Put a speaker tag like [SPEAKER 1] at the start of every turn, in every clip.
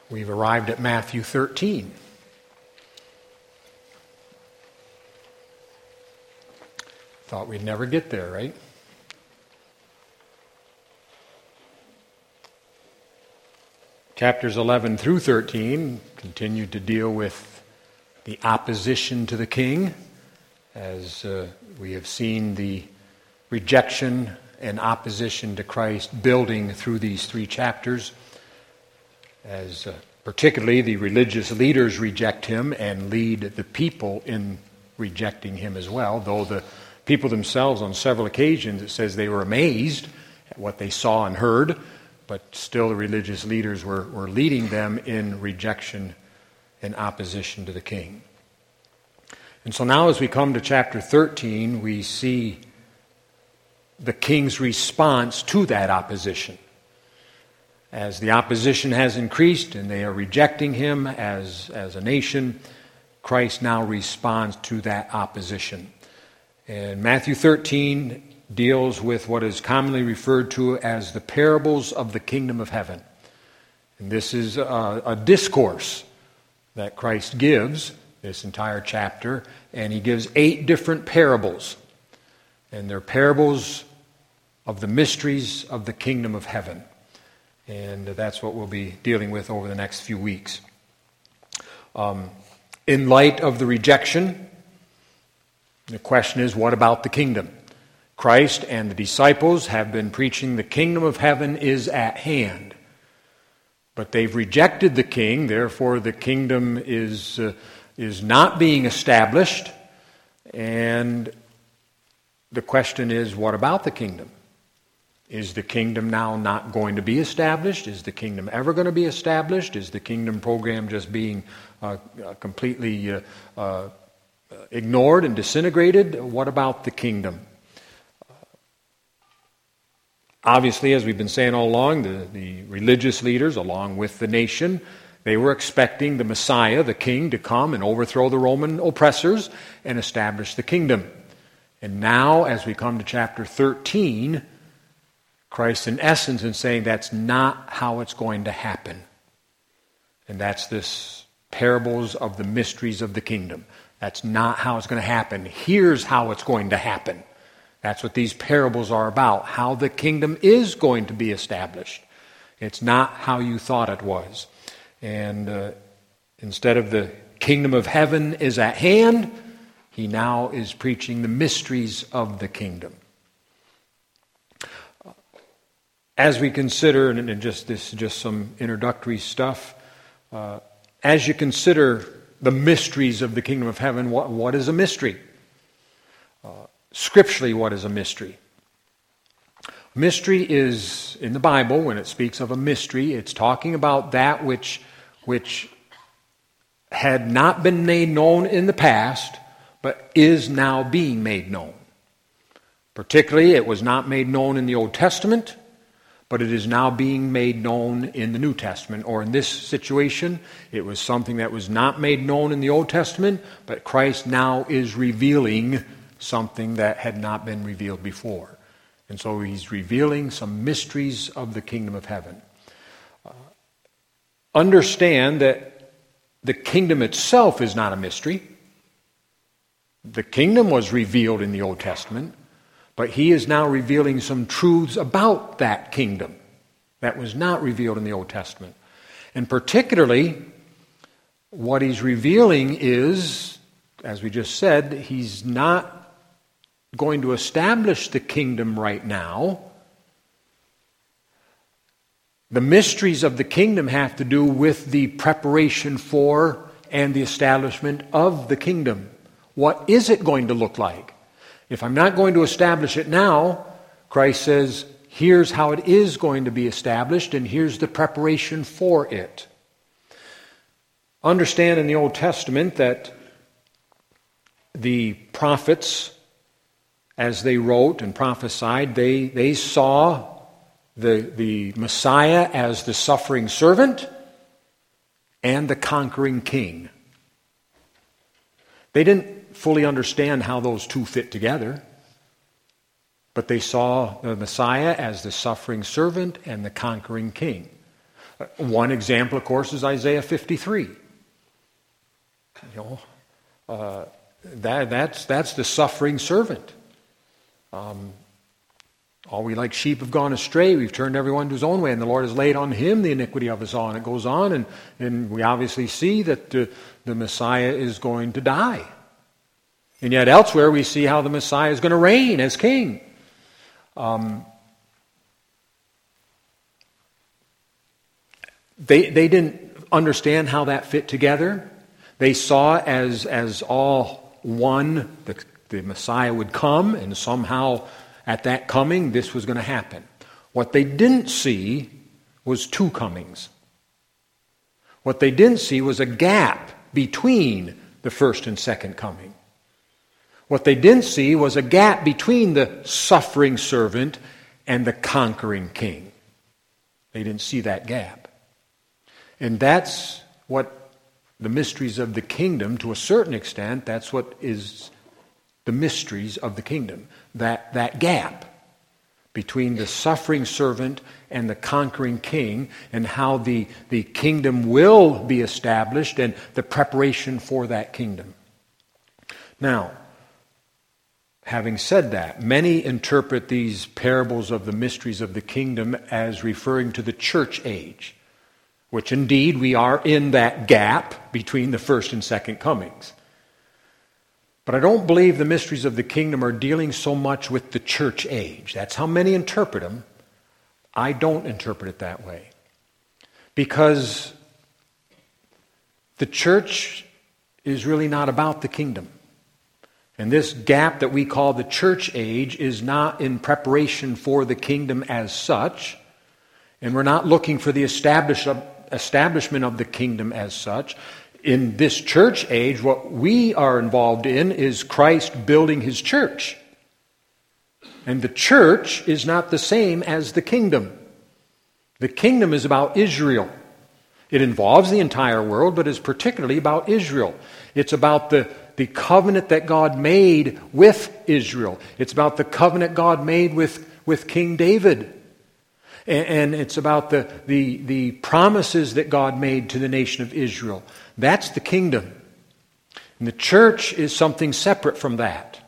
[SPEAKER 1] We've arrived at Matthew 13. Thought we'd never get there, right? Chapters 11 through 13 continue to deal with the opposition to the king, as we have seen the rejection and opposition to Christ building through these three chapters, as particularly the religious leaders reject him and lead the people in rejecting him as well, though the people themselves on several occasions, it says they were amazed at what they saw and heard, but still the religious leaders were leading them in rejection and opposition to the king. And so now as we come to chapter 13, we see the king's response to that opposition. As the opposition has increased and they are rejecting him as a nation, Christ now responds to that opposition. And Matthew 13 deals with what is commonly referred to as the parables of the kingdom of heaven. And this is a discourse that Christ gives, this entire chapter, and he gives 8 different parables. And they're parables of the mysteries of the kingdom of heaven. And that's what we'll be dealing with over the next few weeks. In light of the rejection, the question is, what about the kingdom? Christ and the disciples have been preaching the kingdom of heaven is at hand. But they've rejected the king, therefore the kingdom is not being established. And the question is, what about the kingdom? Is the kingdom now not going to be established? Is the kingdom ever going to be established? Is the kingdom program just being completely ignored and disintegrated? What about the kingdom? Obviously, as we've been saying all along, the religious leaders, along with the nation, they were expecting the Messiah, the king, to come and overthrow the Roman oppressors and establish the kingdom. And now, as we come to chapter 13, Christ, in essence, is saying that's not how it's going to happen. And that's this parables of the mysteries of the kingdom. That's not how it's going to happen. Here's how it's going to happen. That's what these parables are about, how the kingdom is going to be established. It's not how you thought it was. And instead of the kingdom of heaven is at hand, he now is preaching the mysteries of the kingdom. As we consider, and this is just some introductory stuff, as you consider the mysteries of the kingdom of heaven, what is a mystery? Scripturally, what is a mystery? Mystery is, in the Bible, when it speaks of a mystery, it's talking about that which had not been made known in the past, but is now being made known. Particularly, it was not made known in the Old Testament, but it is now being made known in the New Testament. Or in this situation, it was something that was not made known in the Old Testament, but Christ now is revealing something that had not been revealed before. And so he's revealing some mysteries of the kingdom of heaven. Understand that the kingdom itself is not a mystery. The kingdom was revealed in the Old Testament, but he is now revealing some truths about that kingdom that was not revealed in the Old Testament. And particularly, what he's revealing is, as we just said, he's not going to establish the kingdom right now. The mysteries of the kingdom have to do with the preparation for and the establishment of the kingdom. What is it going to look like? If I'm not going to establish it now, Christ says, here's how it is going to be established, and here's the preparation for it. Understand in the Old Testament that the prophets, as they wrote and prophesied, they saw the Messiah as the suffering servant and the conquering king. They didn't fully understand how those two fit together, but they saw the Messiah as the suffering servant and the conquering king. One example, of course, is Isaiah 53. That's the suffering servant. All we like sheep have gone astray. We've turned everyone to his own way, and the Lord has laid on him the iniquity of us all. And it goes on, and we obviously see that the Messiah is going to die. And yet elsewhere we see how the Messiah is going to reign as king. They didn't understand how that fit together. They saw as all one, the Messiah would come, and somehow at that coming this was going to happen. What they didn't see was two comings. What they didn't see was a gap between the first and second coming. What they didn't see was a gap between the suffering servant and the conquering king. They didn't see that gap. And that's what the mysteries of the kingdom, to a certain extent, that's what is the mysteries of the kingdom. That gap between the suffering servant and the conquering king, and how the kingdom will be established and the preparation for that kingdom. Now, having said that, many interpret these parables of the mysteries of the kingdom as referring to the church age, which indeed we are in that gap between the first and second comings. But I don't believe the mysteries of the kingdom are dealing so much with the church age. That's how many interpret them. I don't interpret it that way. Because the church is really not about the kingdom. And this gap that we call the church age is not in preparation for the kingdom as such. And we're not looking for the establishment of the kingdom as such. In this church age, what we are involved in is Christ building his church. And the church is not the same as the kingdom. The kingdom is about Israel. It involves the entire world, but is particularly about Israel. It's about the covenant that God made with Israel. It's about the covenant God made with King David. And it's about the promises that God made to the nation of Israel. That's the kingdom. And the church is something separate from that.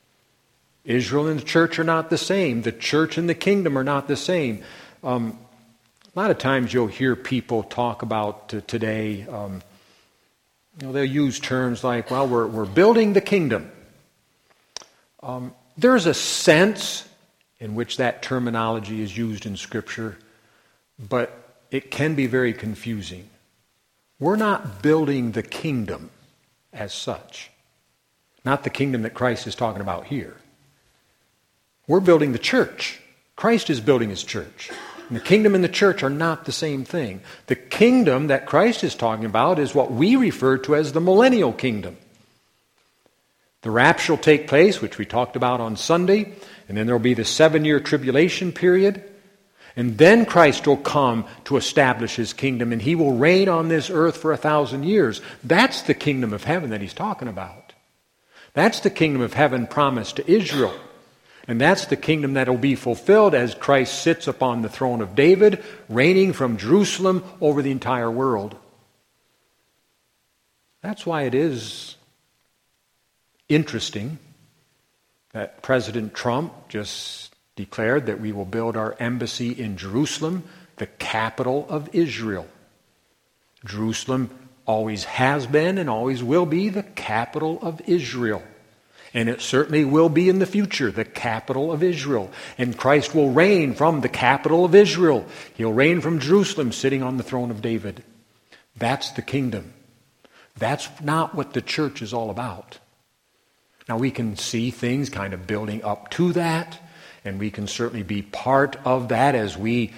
[SPEAKER 1] Israel and the church are not the same. The church and the kingdom are not the same. A lot of times you'll hear people talk about today, they'll use terms like, well, we're building the kingdom. There's a sense in which that terminology is used in Scripture, but it can be very confusing. We're not building the kingdom as such. Not the kingdom that Christ is talking about here. We're building the church. Christ is building his church. And the kingdom and the church are not the same thing. The kingdom that Christ is talking about is what we refer to as the millennial kingdom. The rapture will take place, which we talked about on Sunday, and then there will be the 7-year tribulation period. And then Christ will come to establish his kingdom, and he will reign on this earth for 1,000 years. That's the kingdom of heaven that he's talking about. That's the kingdom of heaven promised to Israel. And that's the kingdom that will be fulfilled as Christ sits upon the throne of David, reigning from Jerusalem over the entire world. That's why it is interesting that President Trump just declared that we will build our embassy in Jerusalem, the capital of Israel. Jerusalem always has been and always will be the capital of Israel. And it certainly will be in the future, the capital of Israel. And Christ will reign from the capital of Israel. He'll reign from Jerusalem, sitting on the throne of David. That's the kingdom. That's not what the church is all about. Now we can see things kind of building up to that, and we can certainly be part of that as we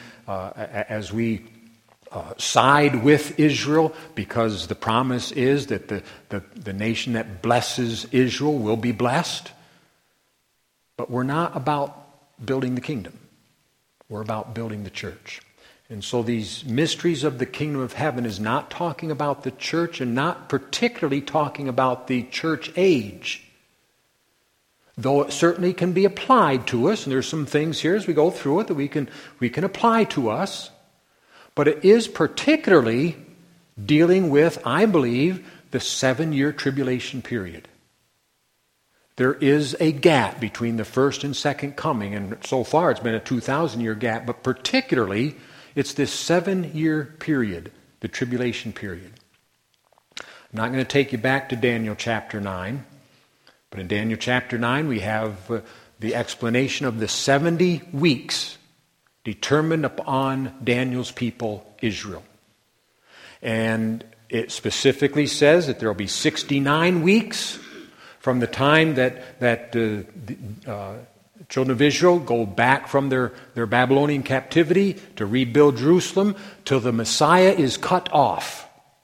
[SPEAKER 1] side with Israel, because the promise is that the nation that blesses Israel will be blessed. But we're not about building the kingdom. We're about building the church. And so these mysteries of the kingdom of heaven is not talking about the church, and not particularly talking about the church age. Though it certainly can be applied to us, and there's some things here as we go through it that we can apply to us. but it is particularly dealing with, I believe, the 7-year tribulation period. There is a gap between the first and second coming, and so far it's been a 2,000-year gap, but particularly it's this 7-year period, the tribulation period. I'm not going to take you back to Daniel chapter 9, but in Daniel chapter 9 we have the explanation of the 70 weeks determined upon Daniel's people, Israel. And it specifically says that there will be 69 weeks from the time that the children of Israel go back from their Babylonian captivity to rebuild Jerusalem till the Messiah is cut off.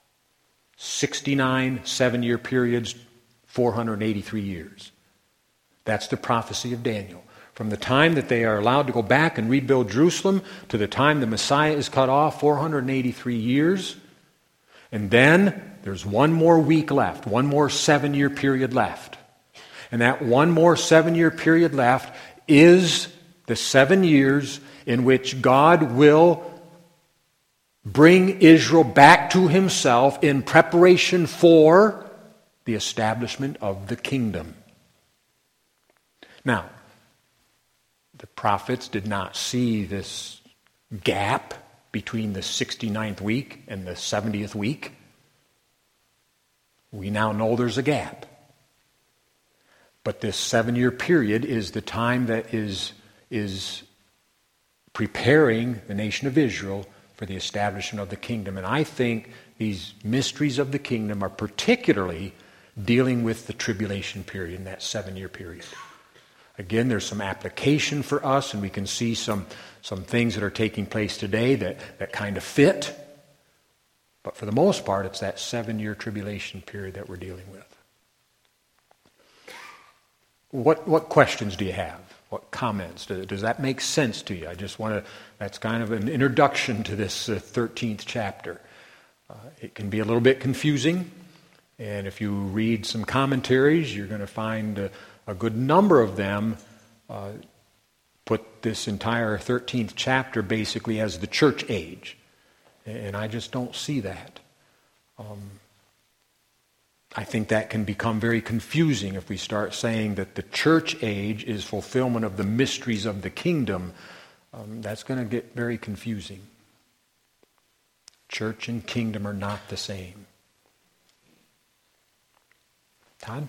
[SPEAKER 1] 69 7-year periods, 483 years. That's the prophecy of Daniel. From the time that they are allowed to go back and rebuild Jerusalem to the time the Messiah is cut off, 483 years. And then there's one more week left, one more 7-year period left. And that one more 7-year period left is the 7 years in which God will bring Israel back to himself in preparation for the establishment of the kingdom. Now, the prophets did not see this gap between the 69th week and the 70th week. We now know there's a gap. But this 7-year period is the time that is preparing the nation of Israel for the establishment of the kingdom. And I think these mysteries of the kingdom are particularly dealing with the tribulation period, in that 7-year period. Again, there's some application for us, and we can see some things that are taking place today that kind of fit. But for the most part, it's that 7-year tribulation period that we're dealing with. What questions do you have? What comments? Does that make sense to you? I just want to, that's kind of an introduction to this 13th chapter. It can be a little bit confusing, and if you read some commentaries, you're going to find a good number of them put this entire 13th chapter basically as the church age. And I just don't see that. I think that can become very confusing if we start saying that the church age is fulfillment of the mysteries of the kingdom. That's going to get very confusing. Church and kingdom are not the same. Todd?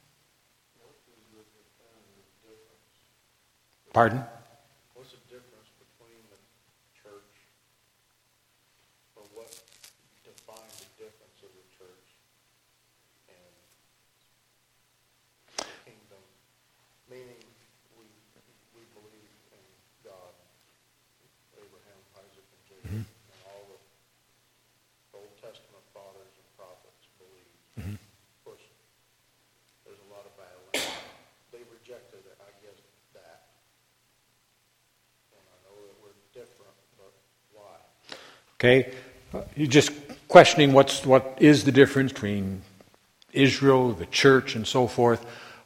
[SPEAKER 1] Pardon?
[SPEAKER 2] What's the difference between the church, or what defines the difference of the church and kingdom? Meaning, we believe in God, Abraham, Isaac, and Jacob, and all the Old Testament fathers and prophets believed. Of course, there's a lot of battle. They rejected it, I guess, that. Different, but why?
[SPEAKER 1] Okay, you're just questioning what is the difference between Israel, the church, and so forth.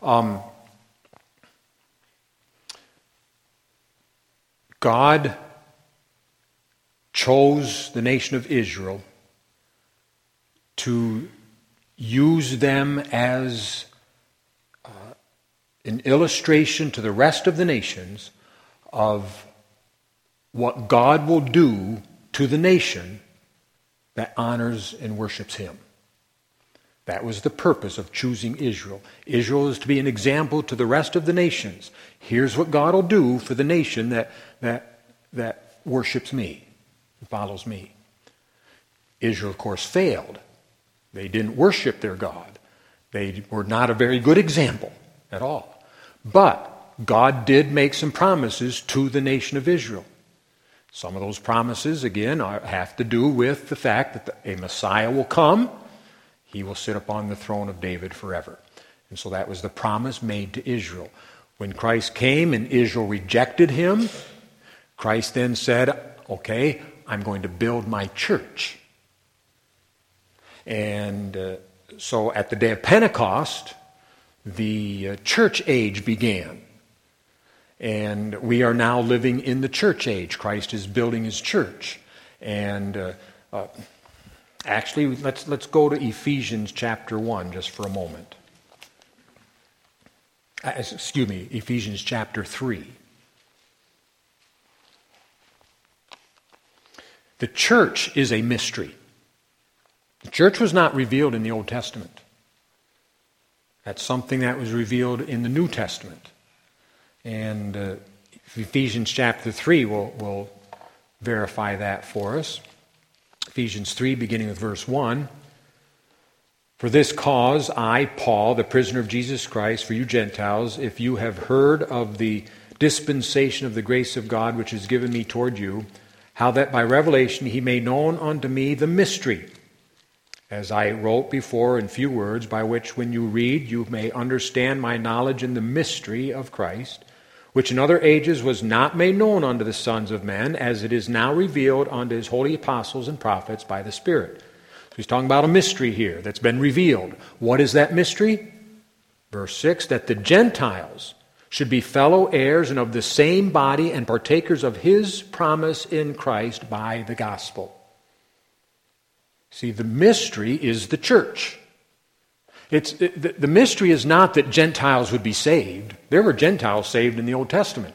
[SPEAKER 1] God chose the nation of Israel to use them as an illustration to the rest of the nations of what God will do to the nation that honors and worships Him. That was the purpose of choosing Israel. Israel is to be an example to the rest of the nations. Here's what God will do for the nation that worships me, and follows me. Israel, of course, failed. They didn't worship their God. They were not a very good example at all. But God did make some promises to the nation of Israel. Some of those promises, again, have to do with the fact that a Messiah will come. He will sit upon the throne of David forever. And so that was the promise made to Israel. When Christ came and Israel rejected Him, Christ then said, okay, I'm going to build my church. And so at the day of Pentecost, the church age began. And we are now living in the church age. Christ is building His church. And actually, let's go to Ephesians chapter 1 just for a moment. Ephesians chapter 3. The church is a mystery. The church was not revealed in the Old Testament. That's something that was revealed in the New Testament. And Ephesians chapter 3 will verify that for us. Ephesians 3, beginning with verse 1. For this cause I, Paul, the prisoner of Jesus Christ, for you Gentiles, if you have heard of the dispensation of the grace of God which is given me toward you, how that by revelation he made known unto me the mystery, as I wrote before in few words, by which when you read you may understand my knowledge in the mystery of Christ, which in other ages was not made known unto the sons of men, as it is now revealed unto his holy apostles and prophets by the Spirit. So he's talking about a mystery here that's been revealed. What is that mystery? Verse 6, that the Gentiles should be fellow heirs and of the same body and partakers of his promise in Christ by the gospel. See, the mystery is the church. The mystery is not that Gentiles would be saved. There were Gentiles saved in the Old Testament.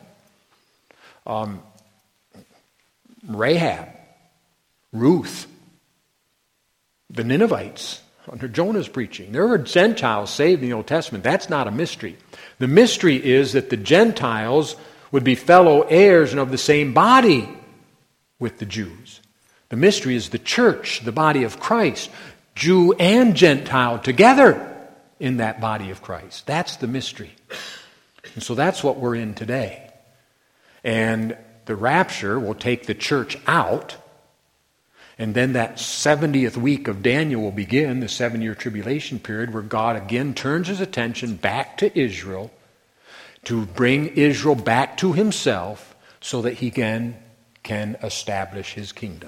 [SPEAKER 1] Rahab, Ruth, the Ninevites under Jonah's preaching. There were Gentiles saved in the Old Testament. That's not a mystery. The mystery is that the Gentiles would be fellow heirs and of the same body with the Jews. The mystery is the church, the body of Christ, Jew and Gentile together in that body of Christ. That's the mystery. And so that's what we're in today. And the rapture will take the church out, and then that 70th week of Daniel will begin, the 7-year tribulation period, where God again turns his attention back to Israel to bring Israel back to himself so that he can establish his kingdom.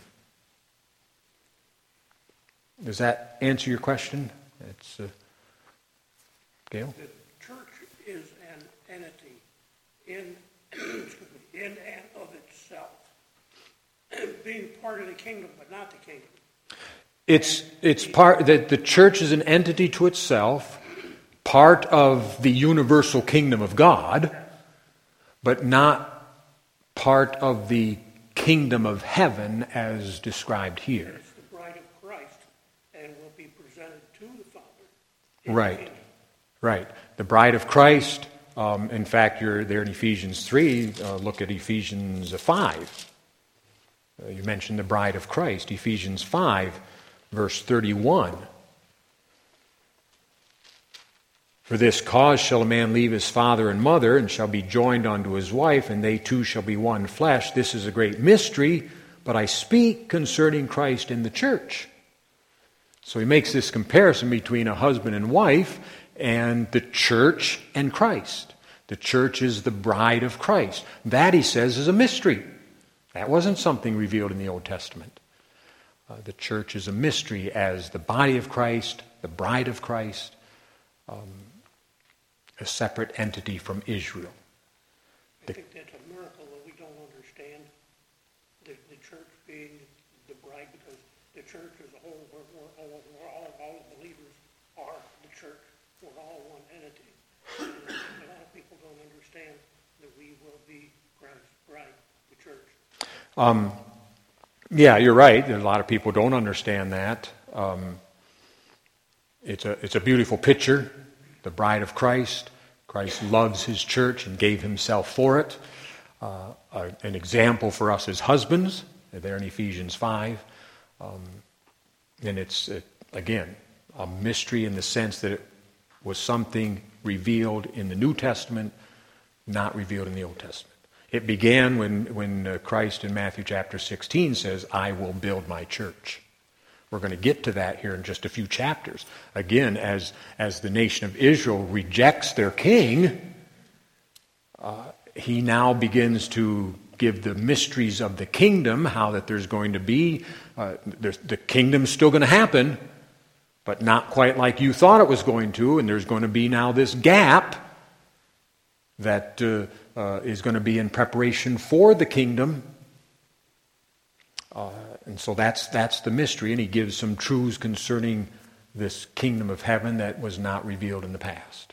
[SPEAKER 1] Does that answer your question? It's Gail?
[SPEAKER 3] The church is an entity in and of itself, being part of the kingdom, but not the kingdom.
[SPEAKER 1] It's part that the church is an entity to itself, part of the universal kingdom of God, but not part of the kingdom of heaven as described here.
[SPEAKER 3] It's the bride of Christ and will be presented to the Father.
[SPEAKER 1] Right. Right. The bride of Christ, in fact, you're there in Ephesians 3, look at Ephesians 5. You mentioned the bride of Christ, Ephesians 5, verse 31. For this cause shall a man leave his father and mother, and shall be joined unto his wife, and they two shall be one flesh. This is a great mystery, but I speak concerning Christ in the church. So he makes this comparison between a husband and wife and the church and Christ. The church is the bride of Christ. That, he says, is a mystery. That wasn't something revealed in the Old Testament. The church is a mystery as the body of Christ, the bride of Christ, a separate entity from Israel.
[SPEAKER 3] I think that's a miracle that we don't understand the church being the bride, because the church as a whole, we're all believers are the church. We're all one entity. And a lot of people don't understand that we will be Christ's bride, the church.
[SPEAKER 1] Yeah, you're right. A lot of people don't understand that. It's a beautiful picture, the bride of Christ. Christ loves his church and gave himself for it. An example for us as husbands, there in Ephesians 5. And it's, again, a mystery in the sense that it was something revealed in the New Testament, not revealed in the Old Testament. It began when Christ in Matthew chapter 16 says, I will build my church. We're going to get to that here in just a few chapters. Again, as the nation of Israel rejects their king, he now begins to give the mysteries of the kingdom, how that there's going to be, the kingdom's still going to happen, but not quite like you thought it was going to, and there's going to be now this gap that is going to be in preparation for the kingdom. And so that's the mystery, and he gives some truths concerning this kingdom of heaven that was not revealed in the past.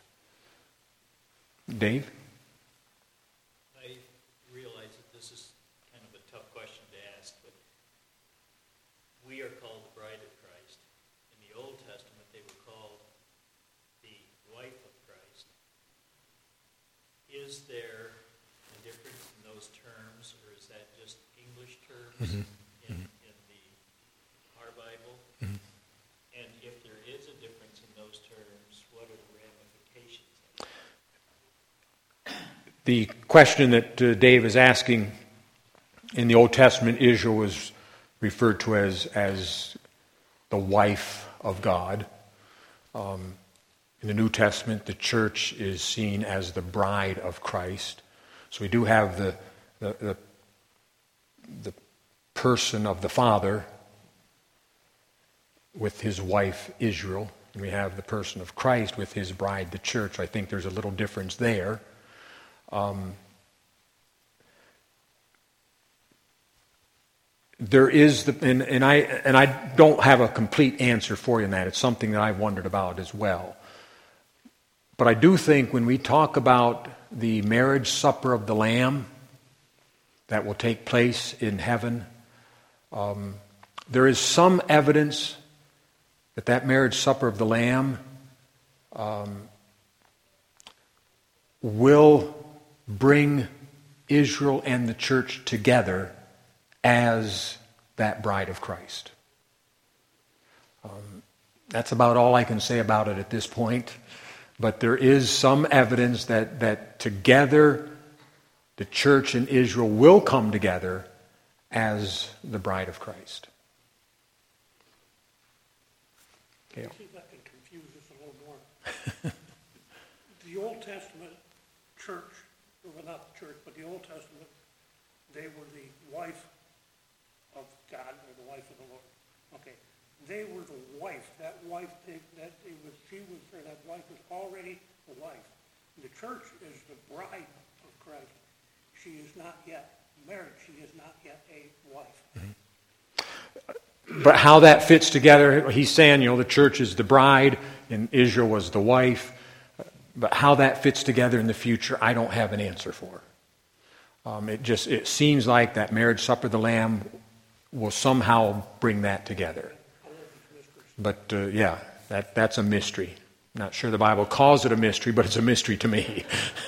[SPEAKER 1] Dave?
[SPEAKER 4] I realize that this is kind of a tough question to ask, but we are called the bride of Christ. In the Old Testament, they were called the wife of Christ. Is there a difference in those terms, or is that just English terms in our Bible? And if there is a difference in those terms, what are the ramifications of it?
[SPEAKER 1] The question that Dave is asking, in the Old Testament, Israel was referred to as the wife of God. In the New Testament, the church is seen as the bride of Christ. So we do have the person of the Father with his wife Israel, and we have the person of Christ with his bride, the church. I think there's a little difference there. There is and I don't have a complete answer for you on that. It's something that I've wondered about as well. But I do think when we talk about the marriage supper of the Lamb that will take place in heaven, there is some evidence that marriage supper of the Lamb will bring Israel and the church together as that bride of Christ. That's about all I can say about it at this point. But there is some evidence that together the church and Israel will come together as the bride of Christ. Gail.
[SPEAKER 3] See if I can confuse this a little more. The Old Testament church, well, not the church, but the Old Testament, they were the wife of God, or the wife of the Lord. Okay, they were the wife. That wife, that wife was already the wife. The church is the bride of Christ. She is not yet married. She is not yet a wife.
[SPEAKER 1] But how that fits together, he's saying, the church is the bride and Israel was the wife. But how that fits together in the future, I don't have an answer for. It seems like that marriage supper of the Lamb will somehow bring that together. But that's a mystery. Not sure the Bible calls it a mystery, but it's a mystery to me.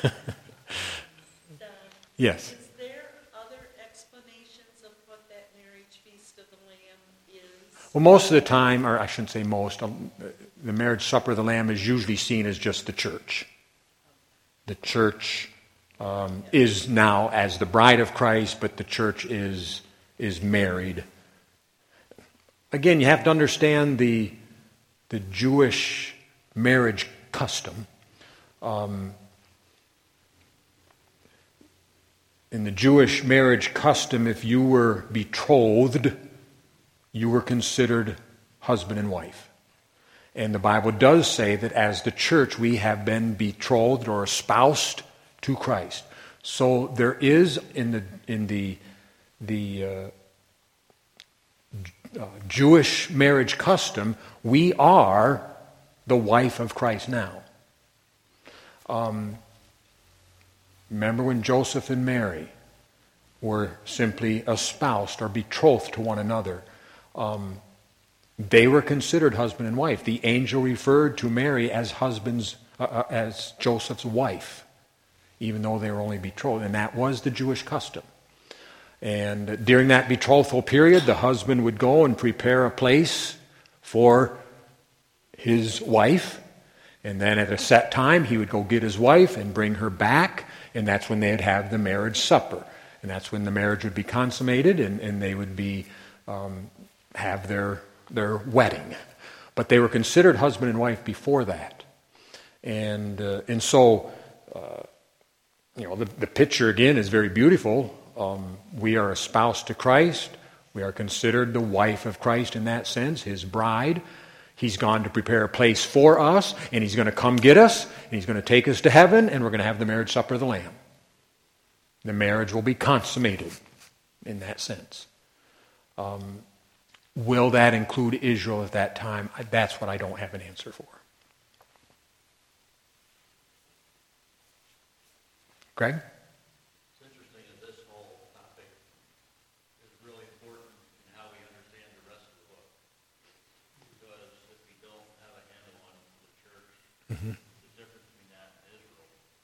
[SPEAKER 1] Yes.
[SPEAKER 5] Is there other explanations of what that marriage feast of the Lamb is?
[SPEAKER 1] Well, most of the time, or I shouldn't say most, the marriage supper of the Lamb is usually seen as just the church. The church is now as the bride of Christ, but the church is married. Again, you have to understand the Jewish marriage custom. In the Jewish marriage custom, if you were betrothed, you were considered husband and wife. And the Bible does say that as the church, we have been betrothed or espoused to Christ. So there is in the Jewish marriage custom, we are the wife of Christ now. Remember when Joseph and Mary were simply espoused or betrothed to one another? They were considered husband and wife. The angel referred to Mary as as Joseph's wife, even though they were only betrothed. And that was the Jewish custom. And during that betrothal period, the husband would go and prepare a place for his wife. And then at a set time, he would go get his wife and bring her back. And that's when they'd have the marriage supper. And that's when the marriage would be consummated and they would be have their wedding. But they were considered husband and wife before that. And so, the picture again is very beautiful. We are espoused to Christ. We are considered the wife of Christ in that sense, his bride. He's gone to prepare a place for us, and he's going to come get us, and he's going to take us to heaven, and we're going to have the marriage supper of the Lamb. The marriage will be consummated in that sense. Will that include Israel at that time? That's what I don't have an answer for. Greg?
[SPEAKER 6] It's interesting that this whole topic is really important in how we understand the rest of the book. Because if we don't have a handle on the church, the difference between that and Israel,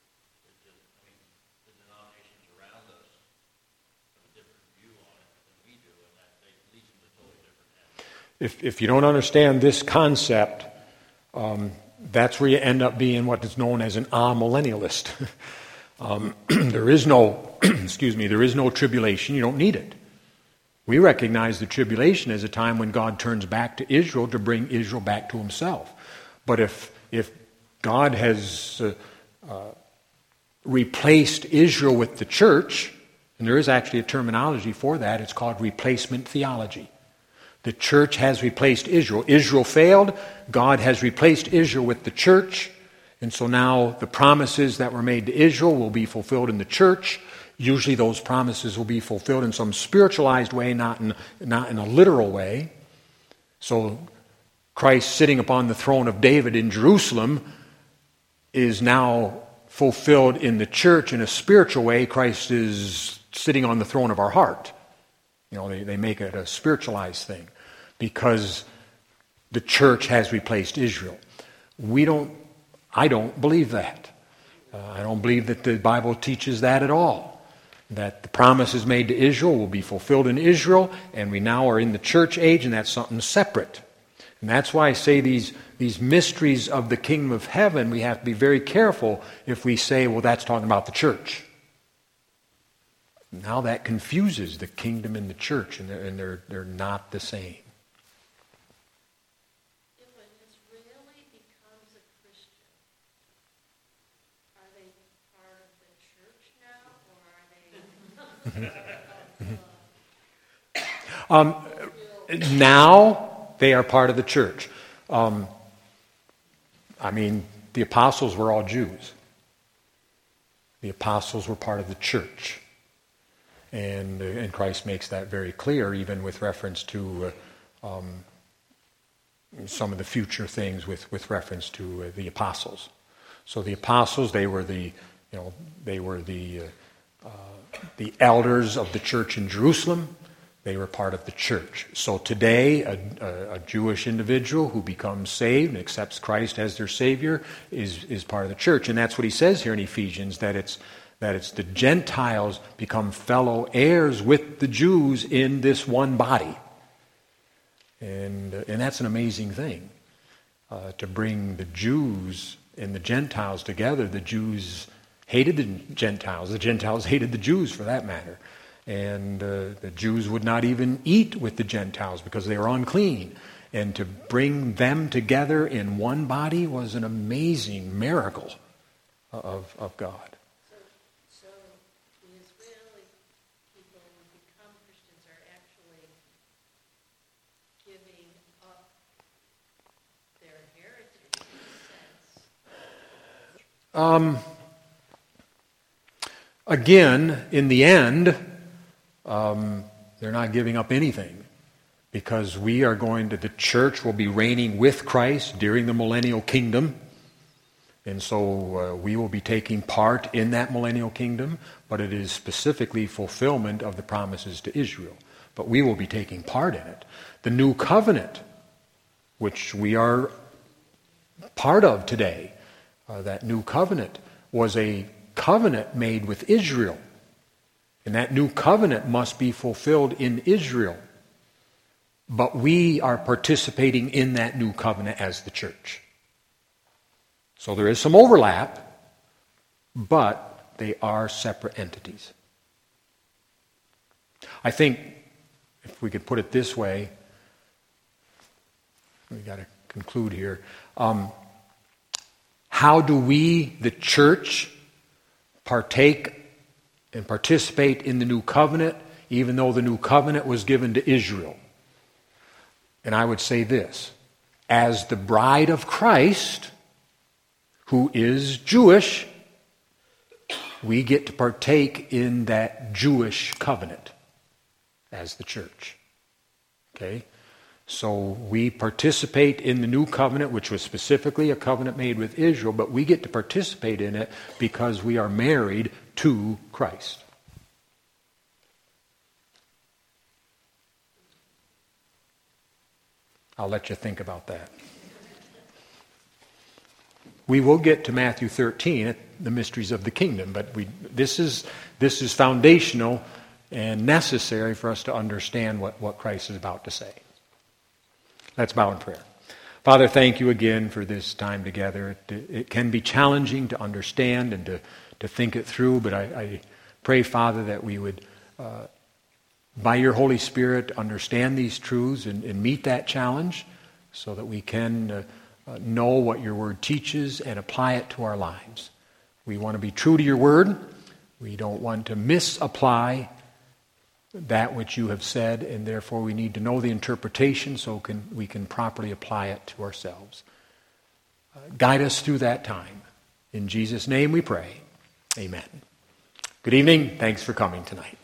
[SPEAKER 6] the denominations around us have a different view on it than we do, and that leads them to totally different ends.
[SPEAKER 1] If you don't understand this concept, that's where you end up being what is known as an amillennialist. There is no, there is no tribulation. You don't need it. We recognize the tribulation as a time when God turns back to Israel to bring Israel back to himself. But if God has replaced Israel with the church, and there is actually a terminology for that, it's called replacement theology. The church has replaced Israel. Israel failed. God has replaced Israel with the church. And so now the promises that were made to Israel will be fulfilled in the church. Usually those promises will be fulfilled in some spiritualized way, not in a literal way. So Christ sitting upon the throne of David in Jerusalem is now fulfilled in the church in a spiritual way. Christ is sitting on the throne of our heart. They make it a spiritualized thing because the church has replaced Israel. I don't believe that. I don't believe that the Bible teaches that at all. That the promises made to Israel will be fulfilled in Israel, and we now are in the church age, and that's something separate. And that's why I say these mysteries of the kingdom of heaven, we have to be very careful if we say, well, that's talking about the church. Now that confuses the kingdom and the church, and they're not the same.
[SPEAKER 5] If an Israeli becomes a Christian, are they part of the church now, or are they...
[SPEAKER 1] Now they are part of the church. The apostles were all Jews. The apostles were part of the church. And Christ makes that very clear, even with reference to some of the future things with reference to the apostles. So the apostles, they were the elders of the church in Jerusalem. They were part of the church. So today, a Jewish individual who becomes saved and accepts Christ as their Savior is part of the church. And that's what he says here in Ephesians, that it's the Gentiles become fellow heirs with the Jews in this one body. And that's an amazing thing, to bring the Jews and the Gentiles together. The Jews hated the Gentiles hated the Jews for that matter. And the Jews would not even eat with the Gentiles because they were unclean. And to bring them together in one body was an amazing miracle of God.
[SPEAKER 5] So the Israeli people who become Christians are actually giving up their heritage in a sense.
[SPEAKER 1] Again, in the end, they're not giving up anything, because the church will be reigning with Christ during the millennial kingdom. And so we will be taking part in that millennial kingdom, but it is specifically fulfillment of the promises to Israel. But we will be taking part in it. The new covenant, which we are part of today, that new covenant was a covenant made with Israel. And that new covenant must be fulfilled in Israel. But we are participating in that new covenant as the church. So there is some overlap, but they are separate entities. I think, if we could put it this way, we've got to conclude here. How do we, the church, partake and participate in the new covenant, even though the new covenant was given to Israel? And I would say this: as the bride of Christ, who is Jewish, we get to partake in that Jewish covenant as the church. Okay? So we participate in the new covenant, which was specifically a covenant made with Israel, but we get to participate in it because we are married to Christ. I'll let you think about that. We will get to Matthew 13, the mysteries of the kingdom, but this is foundational and necessary for us to understand what Christ is about to say. Let's bow in prayer. Father, thank you again for this time together. It can be challenging to understand and to think it through, but I pray, Father, that we would, by your Holy Spirit, understand these truths and meet that challenge so that we can know what your word teaches and apply it to our lives. We want to be true to your word. We don't want to misapply that which you have said, and therefore we need to know the interpretation so we can properly apply it to ourselves. Guide us through that time. In Jesus' name we pray. Amen. Good evening. Thanks for coming tonight.